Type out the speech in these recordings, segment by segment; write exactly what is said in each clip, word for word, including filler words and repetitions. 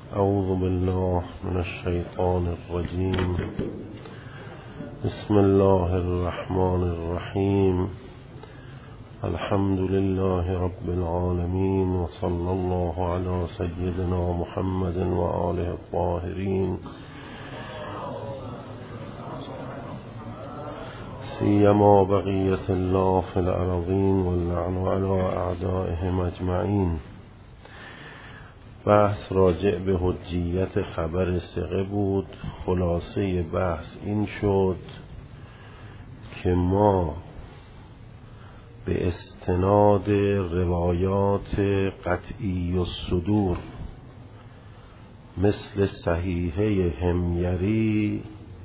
أعوذ بالله من الشيطان الرجيم. بسم الله الرحمن الرحيم. الحمد لله رب العالمين، وصلى الله على سيدنا محمد وآله الطاهرين، سيما بقية الله في الأرضين، واللعن على أعدائهم أجمعين. بحث راجع به حجیت خبر ثقه بود. خلاصه بحث این شد که ما به استناد روایات قطعی الصدور مثل صحیحه حمیری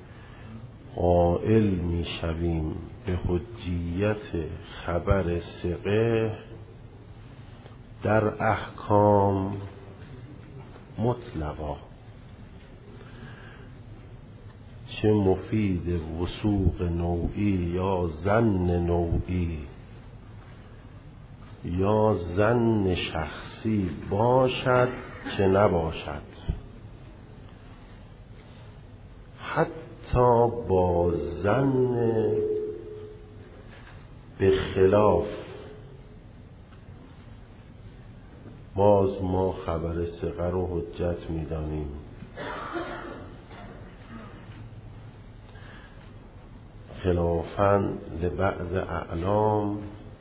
قائل می شویم به حجیت خبر ثقه در احکام مطلقا، چه مفید وثوق نوعی یا ظن نوعی یا ظن شخصی باشد چه نباشد، حتی با ظن به خلاف باز ما خبر ثقه رو حجت می دانیم. خلافاً لبعض اعلام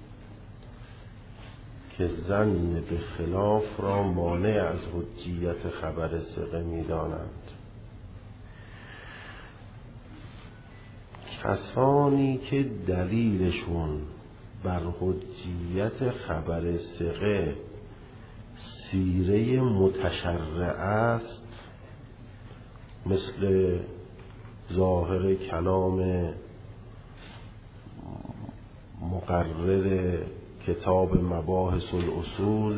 که ظن به خلاف را مانع از حجیت خبر ثقه می دانند. کسانی که دلیلشون بر حجیت خبر ثقه سیره متشرع است، مثل ظاهر کلام مقرر کتاب مباحث الاصول،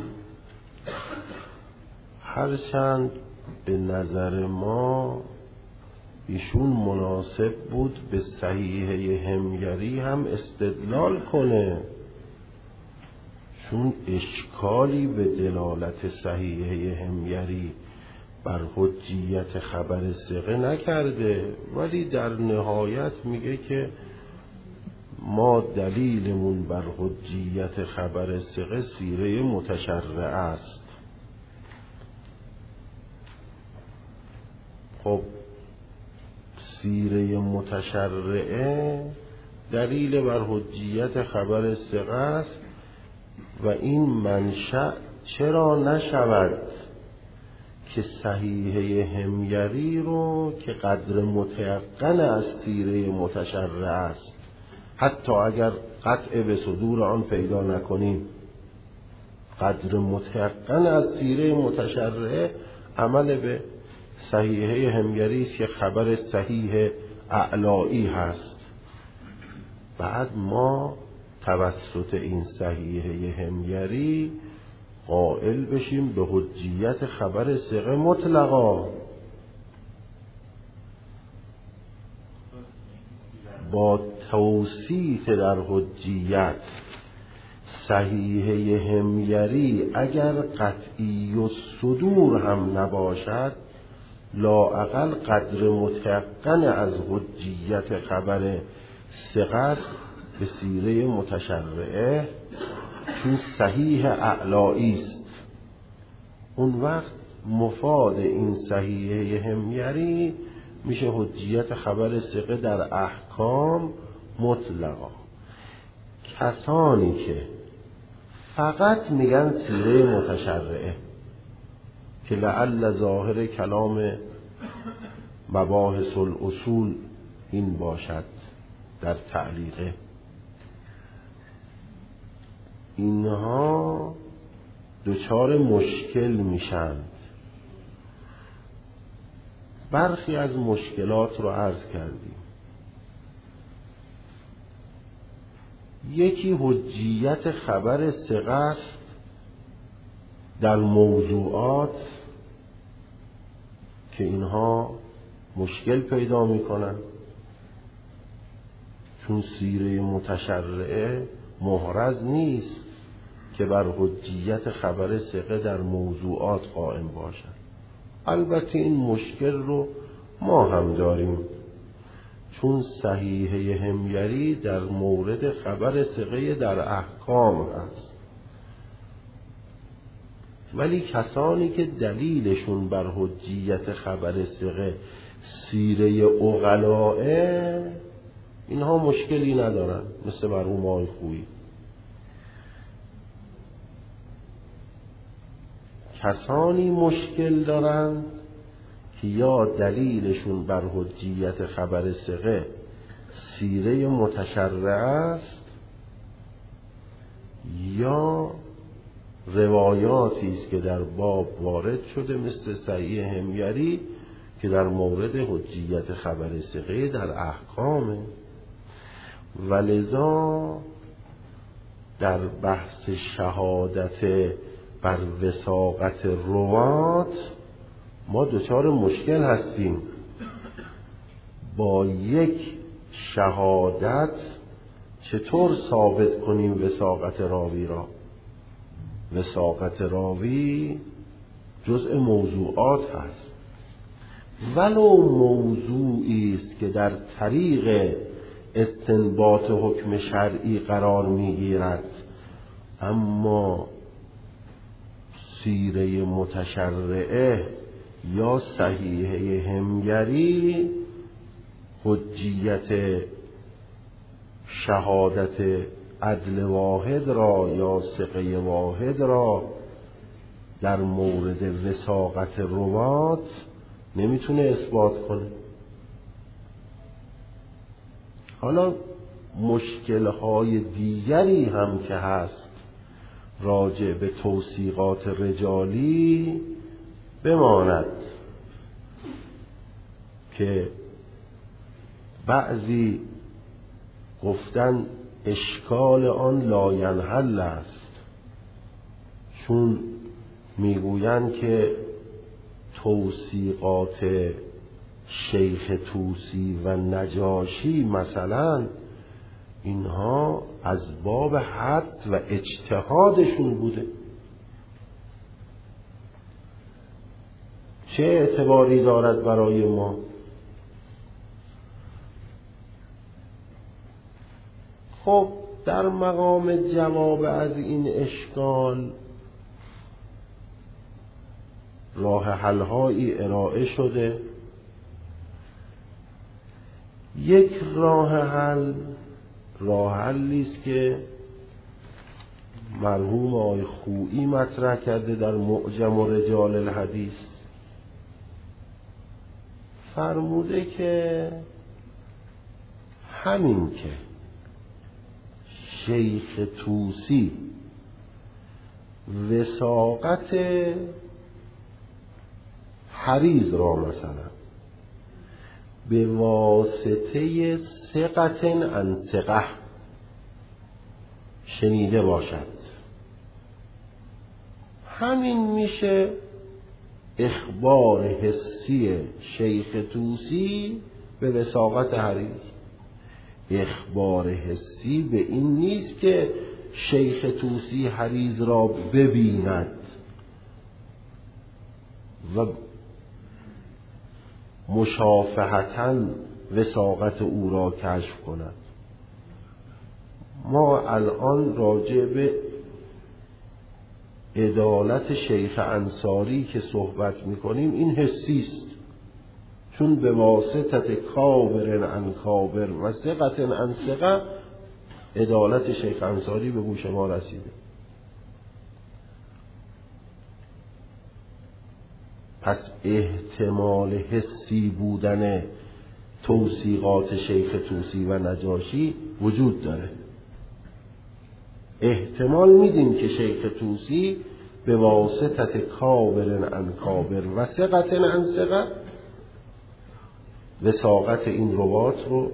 هرچند به نظر ما ایشون مناسب بود به صحیحه حمیری هم استدلال کنه، چون اشکالی به دلالت صحیحه حمیری بر حجیت خبر ثقه نکرده، ولی در نهایت میگه که ما دلیلمون بر حجیت خبر ثقه سیره متشرع است. خب سیره متشرعه دلیل بر حجیت خبر ثقه است و این منشأ چرا نشود که صحیحه حمیری رو که قدر متیقن از سیره متشرع است، حتی اگر قطع به صدور آن پیدا نکنیم، قدر متیقن از سیره متشرع عمل به صحیحه حمیری است که خبر صحیح اعلایی هست. بعد ما توسط این صحیحه حمیری قائل بشیم به حجیت خبر ثقه مطلقا، با توصیف در حجیت صحیحه حمیری اگر قطعی الصدور هم نباشد، لااقل قدر متیقن از حجیت خبر ثقه است به سیره متشرعه، چون صحیح اعلایی است. اون وقت مفاد این صحیحه حمیری میشه حجیت خبر ثقه در احکام مطلقا. کسانی که فقط میگن سیره متشرعه که لعل ظاهر کلام مباحث الاصول این باشد در تعلیقه، اینها دچار مشکل میشند. برخی از مشکلات رو عرض کردیم. یکی حجیت خبر ثقه است در موضوعات که اینها مشکل پیدا میکنن، چون سیره متشرعه محرز نیست که بر حجیت خبر ثقه در موضوعات قائم باشد. البته این مشکل رو ما هم داریم، چون صحیحه حمیری در مورد خبر ثقه در احکام هست، ولی کسانی که دلیلشون بر حجیت خبر ثقه سیره عقلائه اینها مشکلی ندارن، مثل مرحوم آقای خویی. کسانی مشکل دارن که یا دلیلشون بر حجیت خبر ثقه سیره متشرعه است یا روایاتی است که در باب وارد شده مثل صحیح حمیری که در مورد حجیت خبر ثقه در احکامه. ولذا در بحث شهادت بر وثاقت روات ما دچار مشکل هستیم. با یک شهادت چطور ثابت کنیم وثاقت راوی را؟ وثاقت راوی جزء موضوعات هست، ولو موضوعی است که در طریق استنباط حکم شرعی قرار میگیرد، اما سیره متشرعه یا صحیحه حمیری حجیت شهادت عدل واحد را یا ثقه واحد را در مورد وثاقت روات نمیتونه اثبات کنه. حالا مشکل‌های دیگری هم که هست راجع به توثیقات رجالی بماند که بعضی گفتن اشکال آن لاینحل است، چون میگویند که توثیقات شیخ طوسی و نجاشی مثلا اینها از باب حد و اجتهادشون بوده، چه اعتباری دارد برای ما؟ خب در مقام جواب از این اشکال راه حل‌هایی ارائه شده. یک راه حل راه حلی است که مرحوم آقای خویی مطرح کرده در معجم رجال الحدیث. فرموده که همین که شیخ طوسی وثاقت حریز را مثلا به واسطه ثقة عن ثقة شنیده باشد، همین میشه اخبار حسی شیخ طوسی به وثاقت حریز. اخبار حسی به این نیست که شیخ طوسی حریز را ببیند و مشافهتاً وثاقت او را کشف کند. ما الان راجع به عدالت شیخ انصاری که صحبت میکنیم این حسی است، چون به واسطه کابر عن کابر و ثقة عن ثقة عدالت شیخ انصاری به گوش ما رسیده. پس احتمال حسی بودن توثیقات شیخ طوسی و نجاشی وجود داره. احتمال میدیم که شیخ طوسی به واسطه کابر عن کابر و ثقة عن ثقة وثاقت این روات رو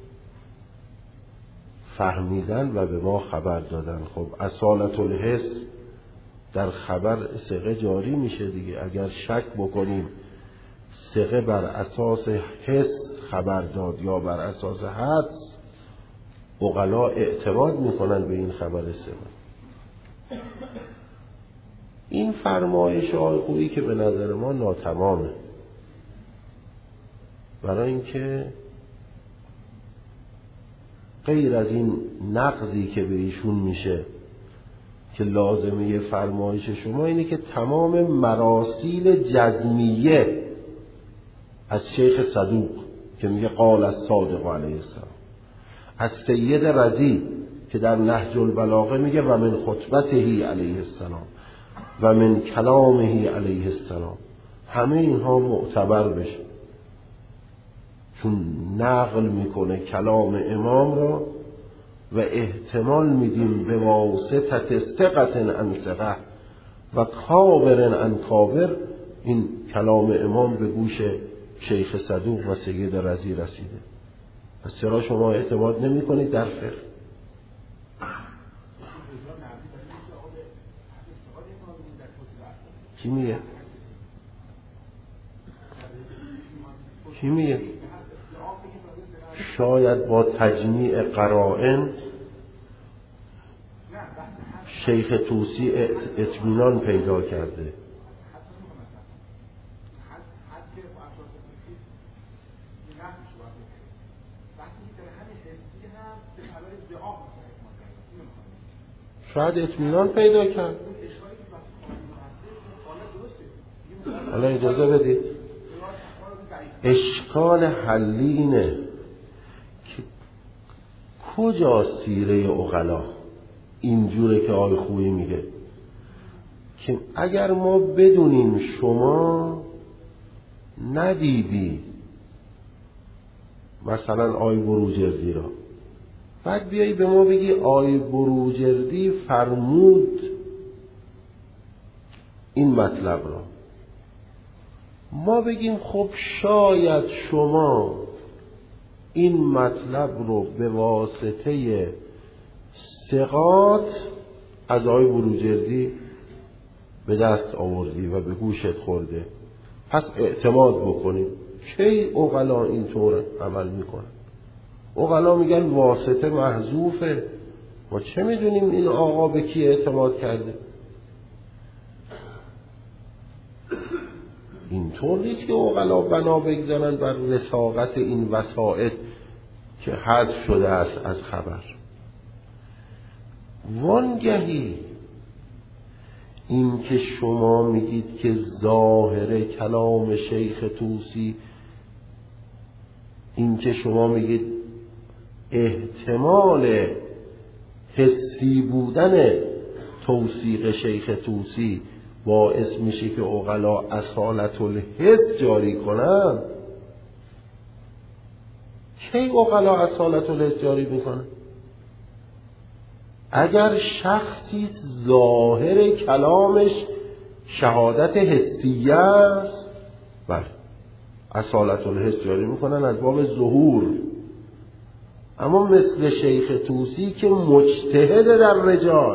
فهمیدن و به ما خبر دادن. خب اصالت الحس در خبر ثقه جاری میشه دیگه. اگر شک بکنیم ثقه بر اساس حس خبر داد یا بر اساس حدس، عقلا اعتماد میکنن به این خبر ثقه. این فرمایش آقای خویی که به نظر ما ناتمامه، برای اینکه غیر از این نقضی که به ایشون میشه که لازمه فرمایش شما اینه که تمام مراسیل جزمیه از شیخ صدوق که میگه قال از صادق علیه السلام، از سید رضی که در نهج البلاغه میگه و من خطبته علیه السلام و من کلامه علیه السلام، همه اینها معتبر بشه، چون نقل میکنه کلام امام را و احتمال میدیم به واسطت ثقة عن ثقة و کابر عن کابر این کلام امام به گوش شیخ صدوق و سید رضی رسیده. پس چرا شما اعتماد نمی کنید در فقه؟ کی میگه؟ کی میگه؟ شاید با تجمیع قرائن شیخ طوسی اطمینان پیدا کرده. شاید اطمینان پیدا کرد. حالا اجازه بدید، اشکال حلی اینه که کجا سیره عقلا اینجوره که آقای خویی میگه که اگر ما بدونیم شما ندیدی مثلا آقای بروجردی را، بعد بیایی به ما بگی آقای بروجردی فرمود این مطلب را، ما بگیم خب شاید شما این مطلب رو به واسطه ثقات از آقای بروجردی به دست آوردی و به گوشت خورده، پس اعتماد بکنیم. کی عقلا اینطور عمل میکنن؟ عقلا میگن واسطه محذوفه، ما چه میدونیم این آقا به کی اعتماد کرده؟ اینطور نیست که عقلا بنا بگذارن بر وثاقت این وسائط که حذف شده است از خبر. وانگهی این که شما میگید که ظاهر کلام شیخ طوسی، این که شما میگید احتمال حسی بودن توثیق شیخ طوسی باعث میشه که عقلا اصالت الحس جاری کنن، کی عقلا اصالت الحس جاری میکنن؟ اگر شخصی ظاهر کلامش شهادت حسیه است، بله اصالت الحس جاری میکنن از باب ظهور. اما مثل شیخ طوسی که مجتهد در رجال،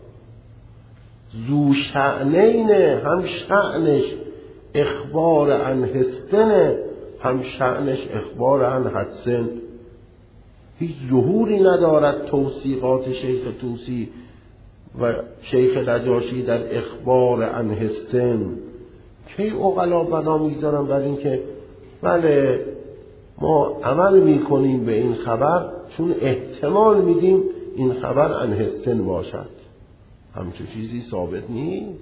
ذو شأنین، هم شأنش اخبار عن حسن، هم شأنش اخبار عن حدسن، هیچ ظهوری ندارد توثیقات شیخ طوسی و شیخ نجاشی در اخبار عن حسن. کی عقلا بنا میذارن بر این که بله ما عمل میکنیم به این خبر چون احتمال میدیم این خبر عن حسن باشد؟ همچون چیزی ثابت نیست.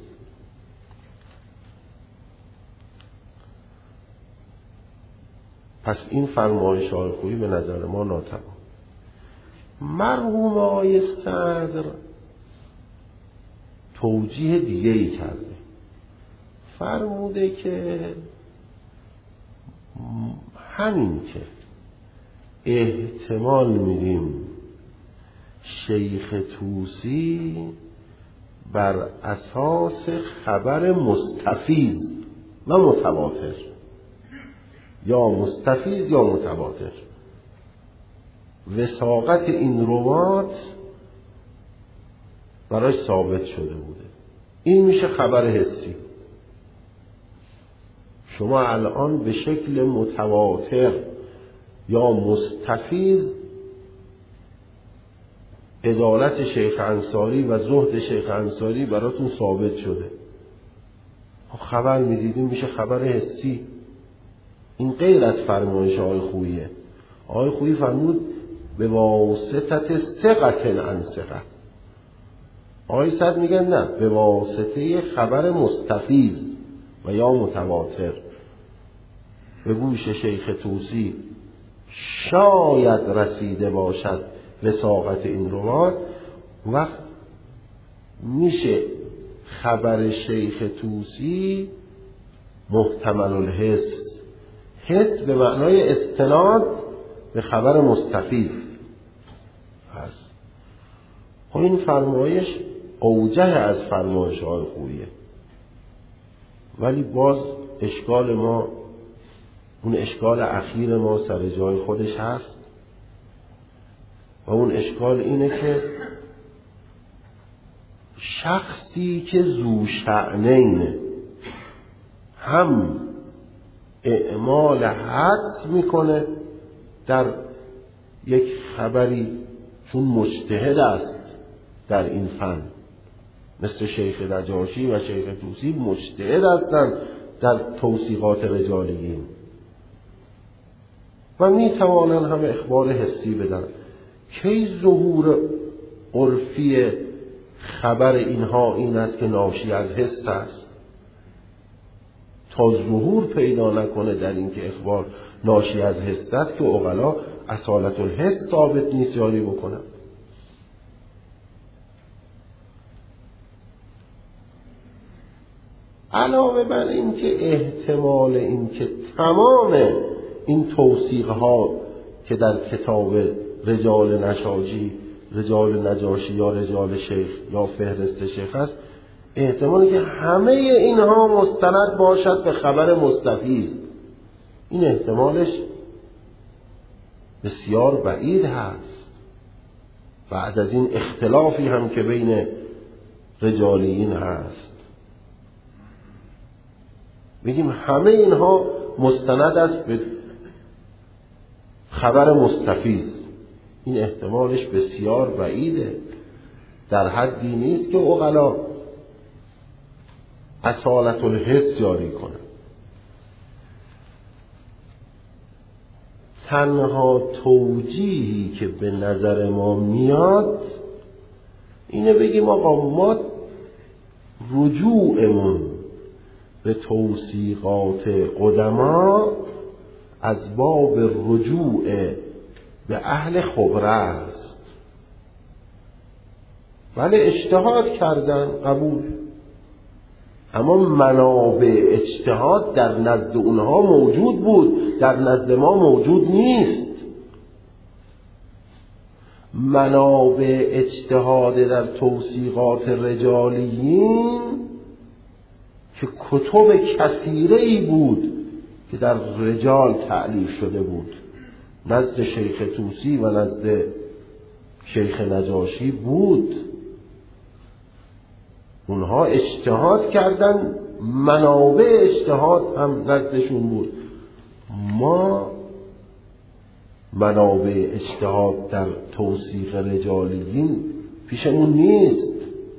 پس این فرمایش آقای خویی به نظر ما ناتمام. مرحوم آقای صدر توجیه دیگه ای کرده، فرموده که همین که احتمال میدیم شیخ طوسی بر اساس خبر مستفیض و متواتر، یا مستفیض یا متواتر، وثاقت این روات براش ثابت شده بوده، این میشه خبر حسی. شما الان به شکل متواتر یا مستفیض عدالت شیخ انصاری و زهد شیخ انصاری براتون ثابت شده، خبر میدیدیم میشه خبر حسی. این غیر از فرمایش آقای خوییه. آقای خویی فرمود به واسطه ثقة عن ثقة. آقای صدر میگن نه، به واسطه خبر مستفیض و یا متواتر به گوش شیخ طوسی شاید رسیده باشد وثاقت این روات، وقت میشه خبر شیخ طوسی محتمل الحس، حس به معنای استناد به خبر مستفیض هست. خب این فرمایش اوجه از فرمایش های خوییه، ولی باز اشکال ما، اون اشکال اخیر ما سر جای خودش هست و اون اشکال اینه که شخصی که ذو شأنینه هم اعمال حدس میکنه در یک خبری چون مجتهد است در این فن، مثل شیخ نجاشی و شیخ طوسی مجتهد هستند در توثیقات رجالیین و میتوانند هم اخبار حسی بدن. کی ظهور عرفی خبر اینها این است که ناشی از حس است؟ تا ظهور پیدا نکنه در این که اخبار ناشی از حس است که عقلا اصالت الحس ثابت نیست جاری بکنن. علاوه بر این که احتمال این که تمام این توثیق ها که در کتاب رجال نشاجی، رجال نجاشی یا رجال شیخ یا فهرست شیخ است، احتمالی که همه اینها مستند باشد به خبر مستفیض، این احتمالش بسیار بعید هست. بعد از این اختلافی هم که بین رجالیین هست، میگیم همه اینها مستند است به خبر مستفیض، این احتمالش بسیار بعیده، در حدی نیست که عقلا اصالت الحس جاری کنه. تنها توجیهی که به نظر ما میاد اینه بگیم آقا ما رجوعمون به توثیقات قدما از باب رجوع به اهل خبره است. بله اجتهاد کردن، قبول، اما منابع اجتهاد در نزد اونها موجود بود، در نزد ما موجود نیست. منابع اجتهاد در توثیقات رجالیین که کتب کثیره‌ای بود که در رجال تألیف شده بود، نزد شیخ طوسی و نزد شیخ نجاشی بود، اونها اجتهاد کردن، منابع اجتهاد هم نزدشون بود. ما منابع اجتهاد در توثیق رجالیین پیشمون نیست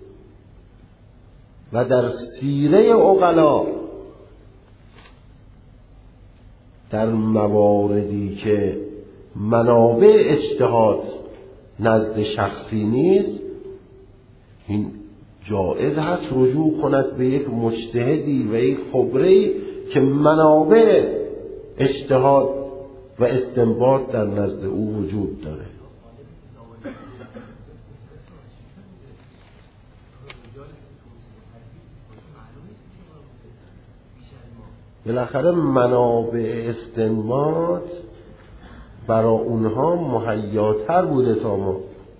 و در سیره عقلا در مواردی که منابع اجتهاد نزد شخصی نیست، این جایز هست رجوع کند به یک مجتهدی و یک خبره‌ای که منابع اجتهاد و استنباط در نزد او وجود داره. بالاخره منابع استنباط برای اونها مهیاتر بوده تا ما،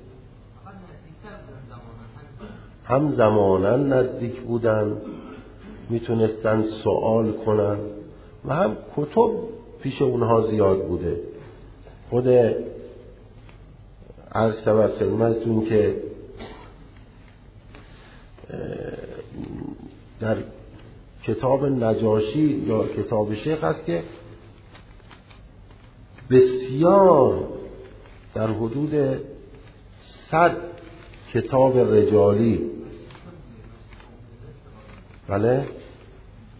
هم زمانا نزدیک بودن، میتونستن سوال کنن و هم کتب پیش اونها زیاد بوده. خود عرض شود خدمتتون که در کتاب نجاشی یا کتاب شیخ هست که بسیار در حدود صد کتاب رجالی، بله،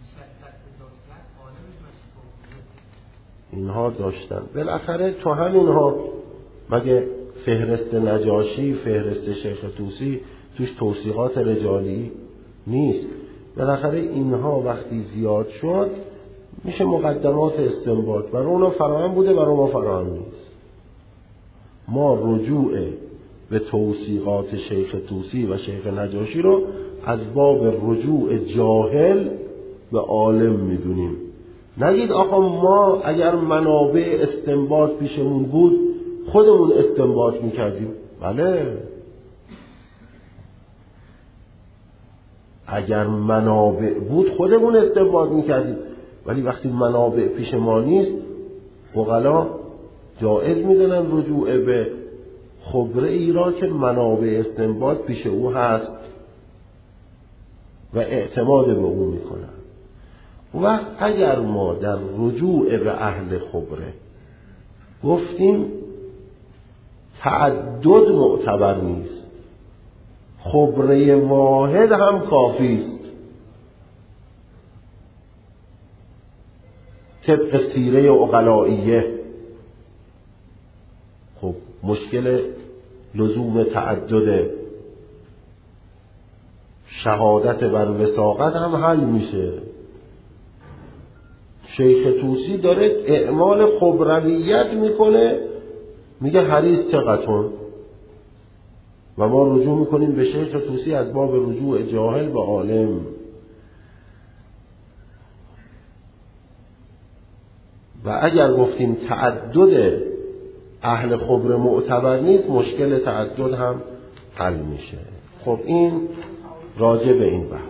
اینها داشتن. بالاخره تو همینها مگه فهرست نجاشی، فهرست شیخ طوسی توش توصیحات رجالی نیست؟ بالاخره اینها وقتی زیاد شد میشه مقدمات استنباط، برای اونا فراهم بوده، برای ما فراهم نیست. ما رجوع به توصیحات شیخ طوسی و شیخ نجاشی رو از باب رجوع جاهل به عالم میدونیم. نگید آقا ما اگر منابع استنباط پیشمون بود خودمون استنباط میکردیم. بله، اگر منابع بود خودمون استنباط میکردیم، ولی وقتی منابع پیش ما نیست عقلا جایز میدونن رجوع به خبره ای را که منابع استنباط پیش او هست و اعتماد به او میکنن. و اگر ما در رجوع به اهل خبره گفتیم تعدد معتبر نیست، خبره واحد هم کافی است، طبق سیره عقلائیه، خب مشکل لزوم تعدد شهادت بر وثاقت هم حل میشه. شیخ طوسی داره اعمال خبرویت میکنه، میگه حدیث ثقتون، و ما رجوع میکنیم به شیخ طوسی از باب رجوع جاهل به عالم. و اگر گفتیم تعدد اهل خبره معتبر نیست، مشکل تعدد هم حل میشه. خب این راجع به این بحث.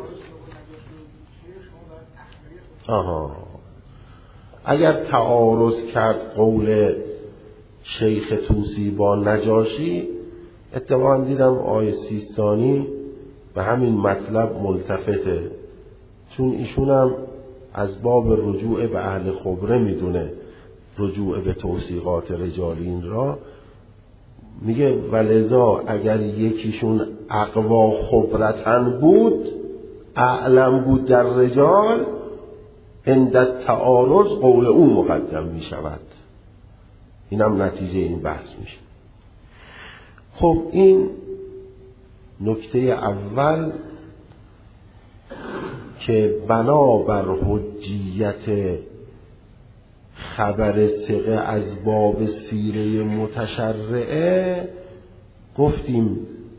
آها، اگر تعارض کرد قول شیخ طوسی با نجاشی، اتفاقا دیدم آیه سیستانی به همین مطلب ملتفته، چون ایشون هم از باب رجوع به اهل خبره میدونه رجوع به توثیقات رجالین را. میگه ولذا اگر یکیشون اقوا خبرتن بود، اعلم بود در رجال، عند تعارض قول او مقدم میشود. اینم نتیجه این بحث میشه. خب این نکته اول که بنا بر حجیت خبر ثقه از باب سیره متشرعه گفتیم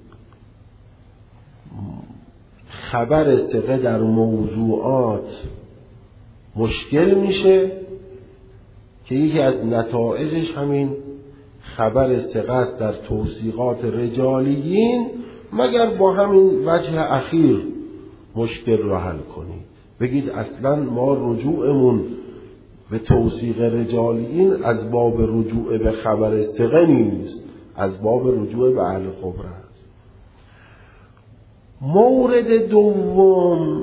خبر ثقه در موضوعات مشکل میشه که یکی از نتایجش همین خبر ثقه در توثیقات رجالیین، مگر با همین وجه اخیر مشکل را حل کنید، بگید اصلا ما رجوعمون به توثیق رجالیین از باب رجوع به خبر ثقه نیست، از باب رجوع به اهل خبره است. مورد دوم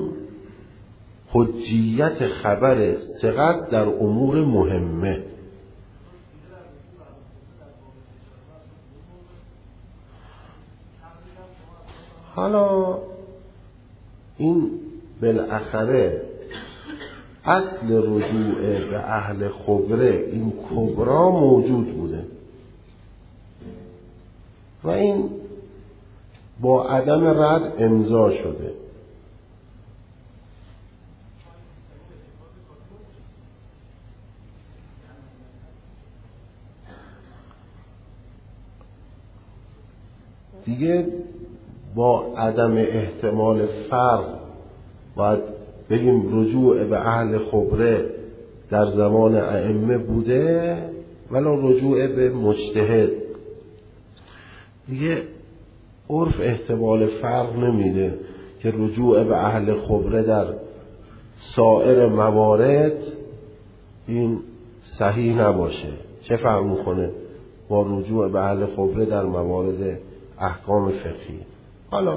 حجیت خبر ثقه در امور مهمه. حالا این بالاخره اصل رجوع به اهل خبره این کبرا موجود بوده و این با عدم رد امضا شده. دیگه با عدم احتمال فرق باید بگیم رجوع به اهل خبره در زمان ائمه بوده ولی رجوع به مجتهد دیگه عرف احتمال فرق نمیده که رجوع به اهل خبره در سایر موارد این صحیح نباشه. چه فرق میکنه با رجوع به اهل خبره در موارد احکام فقهی؟ حالا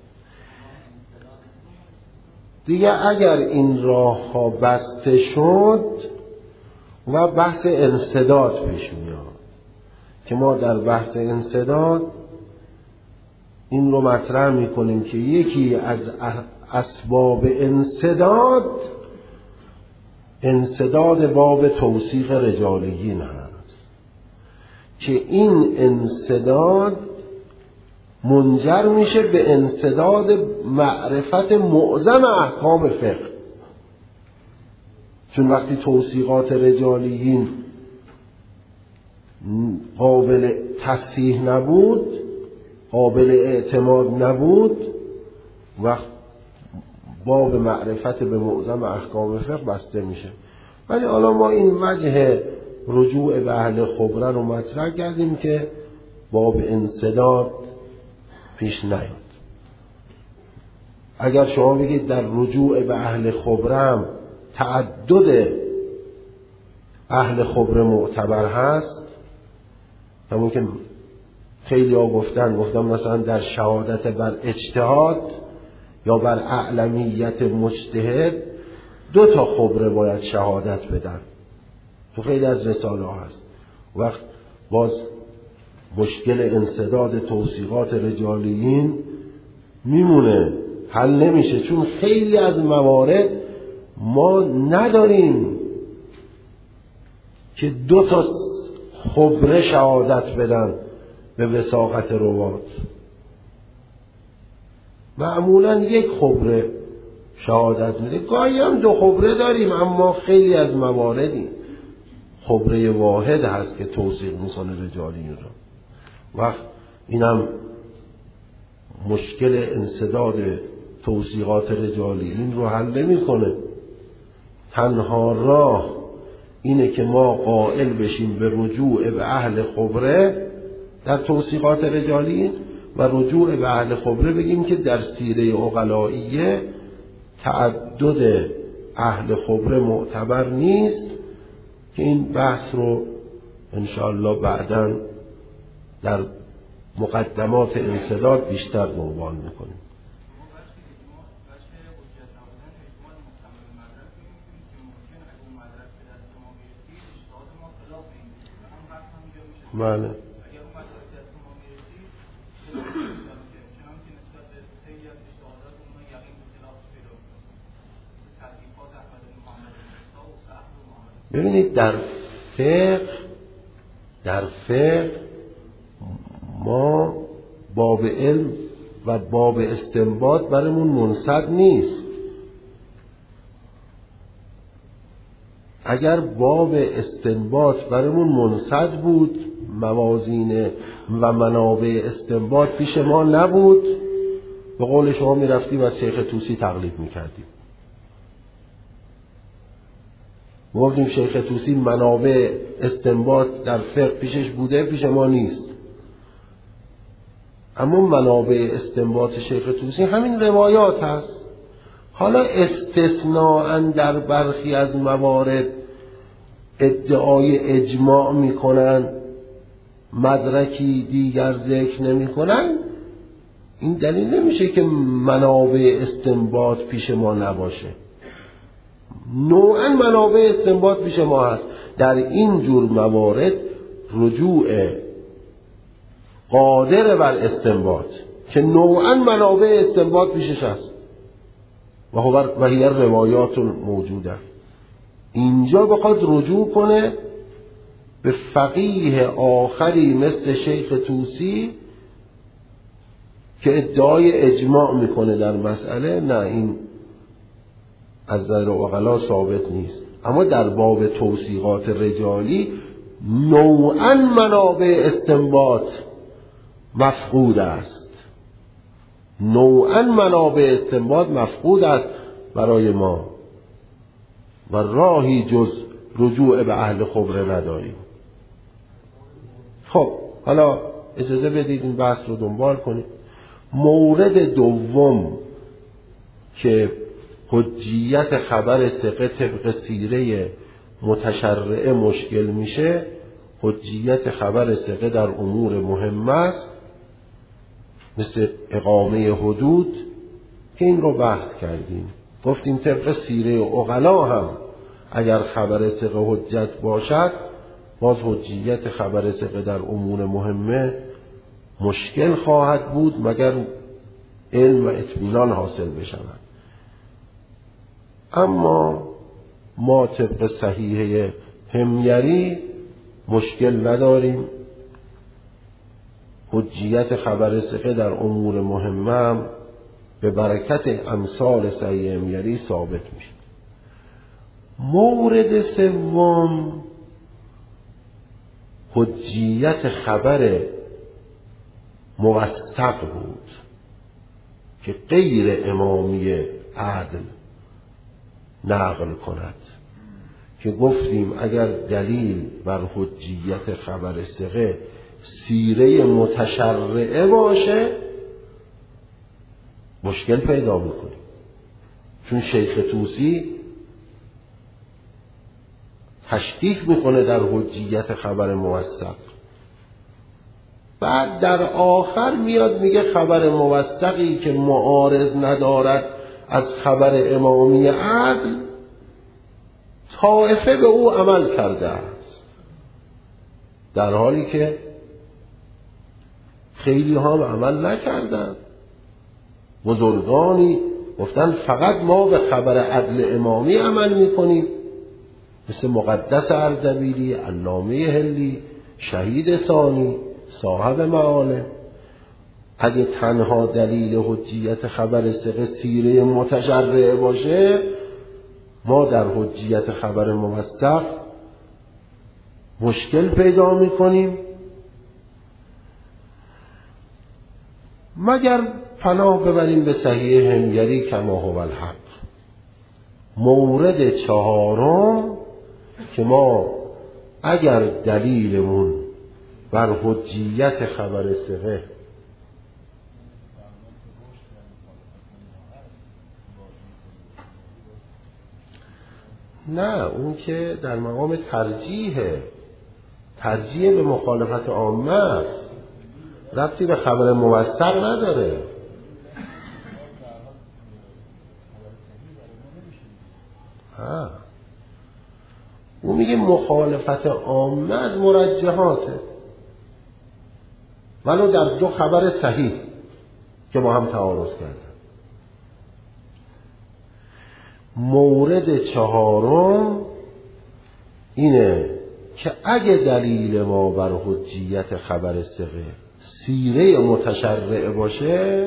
دیگه اگر این راه ها بسته شد و بحث انسداد پیش میاد که ما در بحث انسداد این رو مطرح میکنیم که یکی از اسباب انسداد انسداد باب توثیق رجالیین هست که این انسداد منجر میشه به انسداد معرفت معظم احکام فقه. چون وقتی توثیقات رجالیین قابل تصحیح نبود، قابل اعتماد نبود، وقت باب معرفت به معظم احکام فقه بسته میشه. ولی حالا ما این وجه رجوع به اهل خبره رو مطرح کردیم که باب انسداد پیش نیاد. اگر شما بگید در رجوع به اهل خبره هم تعدد اهل خبره معتبر هست، همون که خیلی ها گفتن گفتن مثلا در شهادت بر اجتهاد یا بر اعلمیت مجتهد دو تا خبره باید شهادت بدن، تو خیلی از رساله ها هست. وقت باز مشکل انسداد توثیقات رجالیین میمونه، حل نمیشه، چون خیلی از موارد ما نداریم که دو تا خبره شهادت بدن به وثاقت روات. معمولا یک خبره شهادت میده، گاهی هم دو خبره داریم، اما خیلی از مواردی خبره واحد هست که توثیق میکنه رجالیین رو. وقت اینم مشکل انسداد توثیقات رجالیین رو حل نمیکنه. تنها راه اینه که ما قائل بشیم به رجوع به اهل خبره در توثیقات رجالیین و رجوع به اهل خبره بگیم که در سیره عقلائیه تعدد اهل خبره معتبر نیست، که این بحث رو انشاءالله بعداً در مقدمات انسداد بیشتر عنوان میکنیم. بله. ببینید در فقه در فقه ما باب علم و باب استنباط برامون منصد نیست. اگر باب استنباط برامون منصد بود، موازین و منابع استنباط پیش ما نبود، به قول شما میرفتیم از شیخ طوسی تقلید میکردیم. گفتیم شیخ طوسی منابع استنباط در فقه پیشش بوده، پیش ما نیست. اما منابع استنباط شیخ طوسی همین روایات هست. حالا استثناءً در برخی از موارد ادعای اجماع میکنن، مدرکی دیگر ذکر نمیکنن، این دلیل نمیشه که منابع استنباط پیش ما نباشه. نوعاً منابع استنباط پیش ما هست. در این جور موارد رجوع قادر بر استنباط که نوعاً منابع استنباط پیشش هست و و هی روایات موجوده، اینجا بخواد رجوع کنه به فقیه آخری مثل شیخ طوسی که ادعای اجماع میکنه در مسئله، نه، این از نظر عقلا ثابت نیست. اما در باب توثیقات رجالی نوعاً منابع استنباط مفقود است، نوعاً منابع استنباط مفقود است برای ما و راهی جز رجوع به اهل خبره نداریم. خب حالا اجازه بدید این بحث رو دنبال کنیم. مورد دوم که حجیت خبر ثقه طبق سیره متشرعه مشکل میشه، حجیت خبر ثقه در امور مهم است، مثل اقامه حدود که این رو بحث کردیم. گفتیم طبق سیره عقلا هم اگر خبر ثقه حجت باشد، باز حجیت خبر ثقه در امور مهمه مشکل خواهد بود مگر علم و اطمینان حاصل بشود. اما ما طبق صحیحه حمیری مشکل نداریم، حجیت خبر ثقه در امور مهمم به برکت امثال صحیح حمیری ثابت میشه. مورد سوم حجیت خبر موثق بود که غیر امامی عدل نقل کند، که گفتیم اگر دلیل بر حجیت خبر ثقه سیره متشرعه باشه مشکل پیدا میکنیم، چون شیخ طوسی تشدید میکنه در حجیت خبر موثق، بعد در آخر میاد میگه خبر موثقی که معارض ندارد از خبر امامی عدل طائفه به او عمل کرده است، در حالی که خیلی هم عمل نکردن. بزرگانی گفتن فقط ما به خبر عدل امامی عمل میکنیم، مثل مقدس اردبیلی، علامه هلی، شهید ثانی، صاحب معالم. اگه تنها دلیل حجیت خبر ثقه سیره متشرعه باشه، ما در حجیت خبر موثق مشکل پیدا میکنیم، مگر پناه ببریم به صحیح حمیری کما هو الحق. مورد چهارم که ما اگر دلیلمون بر حجیت خبر ثقه نه، اون که در مقام ترجیحه، ترجیح به مخالفت عامه است، ربطی به خبر موثق نداره. ها اون میگه مخالفت عامه از مرجحاته، ولو در دو خبر صحیح که با هم تعارض کردن. مورد چهارم اینه که اگه دلیل ما بر حجیت خبر ثقه سیره متشرعه باشه،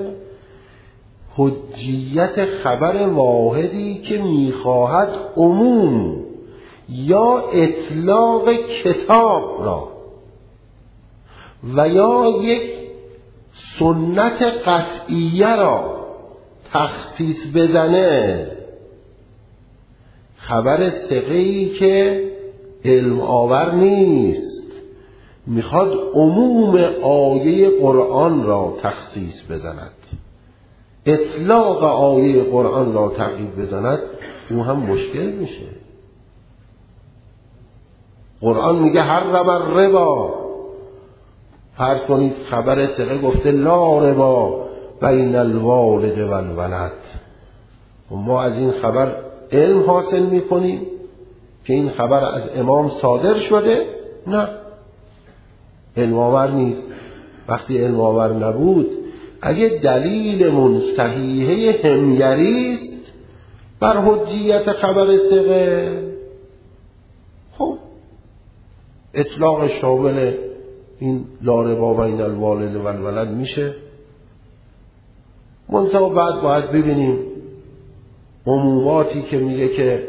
حجیت خبر واحدی که میخواهد عموم یا اطلاق کتاب را و یا یک سنت قطعیه را تخصیص بدنه، خبر ثقه‌ای که علم آور نیست، میخواد عموم آیه قرآن را تخصیص بزند، اطلاق آیه قرآن را تقیید بزند، اون هم مشکل میشه. قرآن میگه حرم الربا، فرض کنید خبر ثقه گفته لا ربا بین الوالد و الولد، و ما از این خبر علم حاصل میکنیم که این خبر از امام صادر شده؟ نه، علم آور نیست. وقتی علم آور نبود، اگه دلیل صحیحه حمیری است بر حجیت خبر ثقه، خب اطلاق شامل این لا ربا بین الوالد و الولد میشه. منتها بعد باید ببینیم عموماتی که میگه که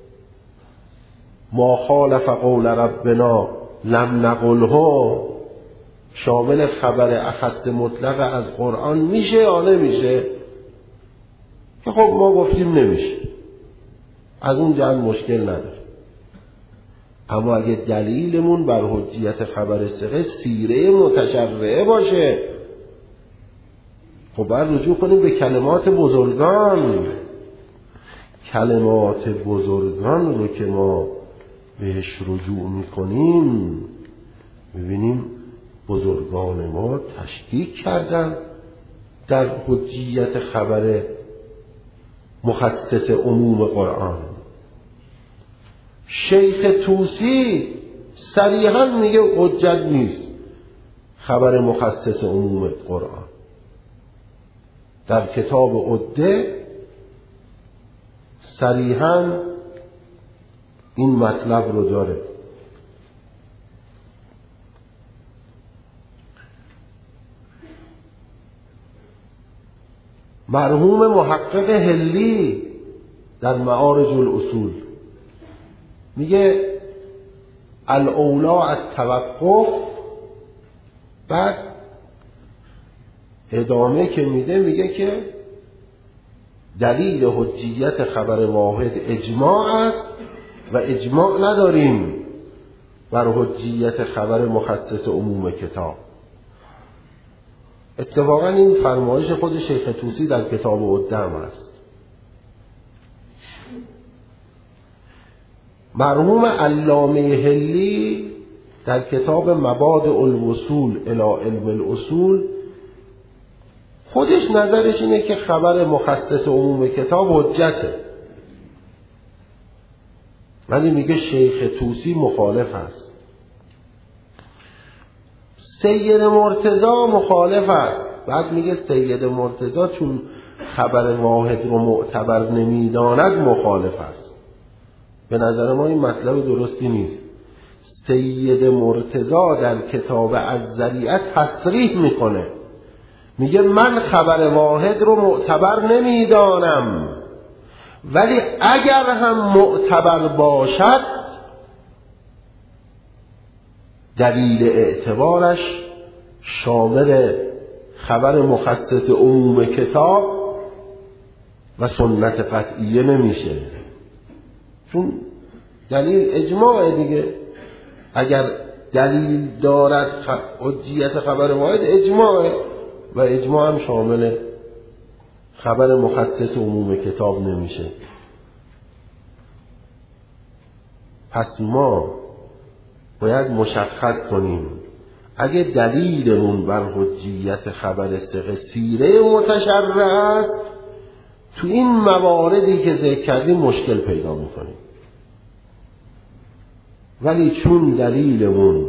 ما خالف قول ربنا لم نقله شامل خبر اخذ مطلق از قرآن میشه یا نمیشه؟ که خب ما گفتیم نمیشه، از اون جهت مشکل نداره. اما اگه دلیلمون بر حجیت خبر ثقه سیره متشرعه باشه، خب باید رجوع کنیم به کلمات بزرگان. کلمات بزرگان رو که ما بهش رجوع میکنیم، میبینیم بزرگان ما تشکیک کردن در حجیت خبر مخصص عموم قرآن. شیخ طوسی صریحا میگه حجت نیست خبر مخصص عموم قرآن. در کتاب عده صریحا این مطلب رو داره. مرحوم محقق حلی در معارج الاصول میگه الاولا التوقف، بعد ادامه که میده میگه که دلیل حجیت خبر واحد اجماع است و اجماع نداریم بر حجیت خبر مخصص عموم کتاب. اتفاقا این فرمایش خود شیخ طوسی در کتاب الدم است. مرحوم علامه حلی در کتاب مبادئ الوصول الی علم الاصول خودش نظرش اینه که خبر مخصص عموم کتاب حجته، ولی میگه شیخ طوسی مخالف است. سید مرتضی مخالف است. بعد میگه سید مرتضی چون خبر واحد رو معتبر نمیداند مخالف است. به نظر ما این مطلب درستی نیست. سید مرتضی در کتاب الذریعه تصریح میکنه، میگه من خبر واحد رو معتبر نمیدانم، ولی اگر هم معتبر باشد دلیل اعتبارش شامل خبر مخصص عموم کتاب و سنت قطعیه نمیشه، چون دلیل اجماع دیگه. اگر دلیل دارد حجیت خبر واحد اجماعه و اجماع هم شامل خبر مخصص عموم کتاب نمیشه. پس ما باید مشخص کنیم اگه دلیلمون بر حجیت خبر ثقه سیره متشرع است، تو این مواردی که ذکر کردیم مشکل پیدا میکنیم. ولی چون دلیلمون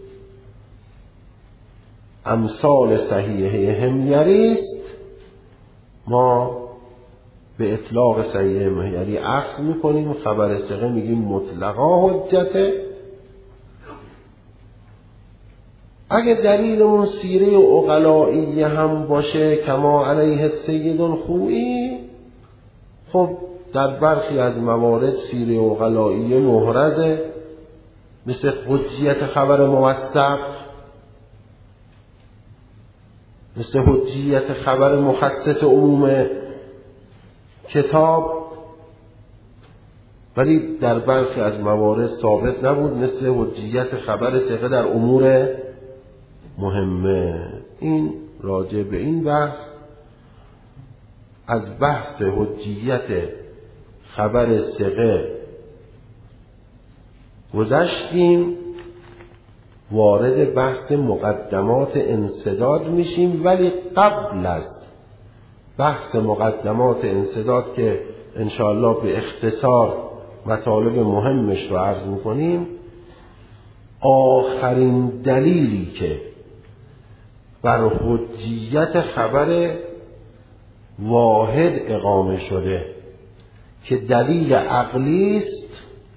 امثال صحیحه حمیری است، ما به اطلاق صحیحه حمیری اخذ میکنیم. خبر ثقه میگیم مطلقا حجته. اگه دلیلمون سیره عقلایی هم باشه کما علیه سید الخوئی، خب در برخی از موارد سیره عقلایی محرزه، مثل حجیت خبر موثق، مثل حجیت خبر مخصص عموم کتاب، ولی در برخی از موارد ثابت نبود، مثل حجیت خبر ثقه در امور مهمه. این راجع به این بحث از بحث حجیت خبر ثقه گذشتیم، وارد بحث مقدمات انسداد میشیم. ولی قبل از بحث مقدمات انسداد که انشاءالله به اختصار مطالب مهمش رو عرض میکنیم، آخرین دلیلی که بر حجیت خبر واحد اقامه شده که دلیل عقلی است،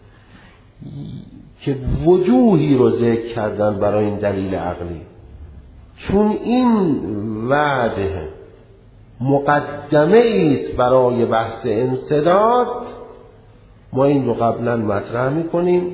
که وجوهی رو ذکر کردن برای این دلیل عقلی، چون این وجه مقدمه است برای بحث انسداد، ما این رو قبلا مطرح میکنیم.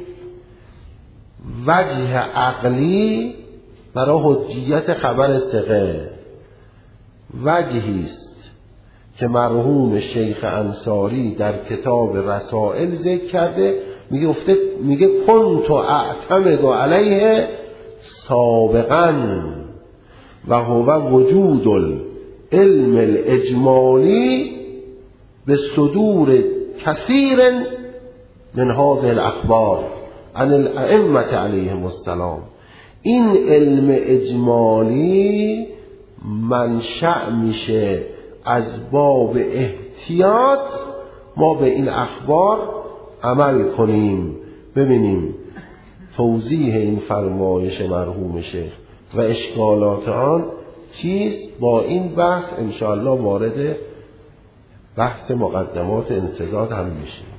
وجه عقلی برای حجیت خبر ثقه وجهی است که مرحوم شیخ انصاری در کتاب رسائل ذکر کرده. میگه افته میگه کنت اعتمد علیه سابقا و هو وجود العلم الاجمالی به صدور کثیر من هذه الاخبار عن الائمه علیهم السلام. این علم اجمالی منشأ میشه از باب احتیاط ما به این اخبار عمل کنیم. ببینیم توضیح این فرمایش مرحوم شیخ و اشکالات آن چیست. با این بحث انشاءالله وارد بحث مقدمات انسداد هم میشیم.